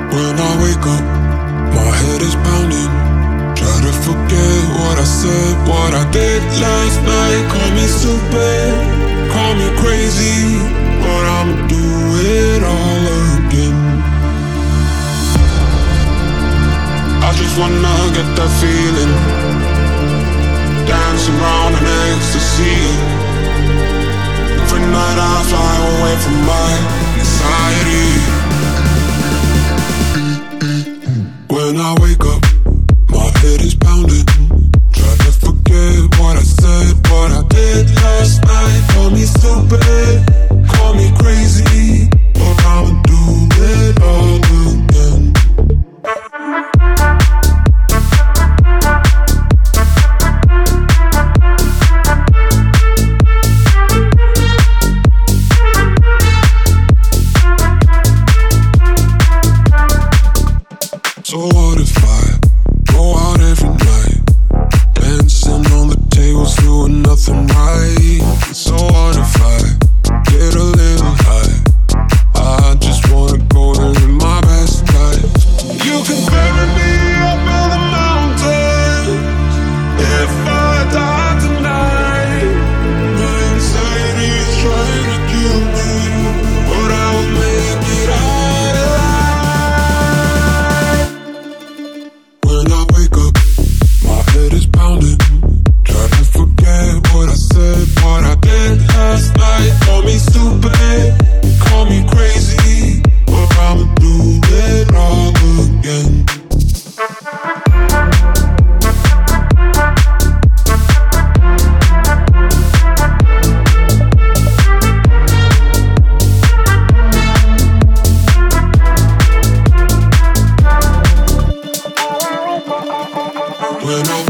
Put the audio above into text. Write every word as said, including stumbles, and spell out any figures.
When I wake up, my head is pounding. Try to forget what I said, what I did last night. Call me stupid, call me crazy, but I'ma do it all again. I just wanna get that feeling, dancing around in ecstasy. Every night I fly away from my anxiety. When I wake up, my head is pounding. Try to forget what I said, what I did last night. Call me stupid, call me crazy, but I'ma do it all again. So what if I go out every night, dancing on the tables, doing nothing right? So what if I get a little high? I just wanna go and live my best life. You can bury me up in the mountains if I die tonight. My anxiety is trying to kill me, but I will make it out alive. When I wake up, my head is pounding. Try to forget what I said, what I did last night. Call me stupid, call me crazy, but I'ma do it all again. When I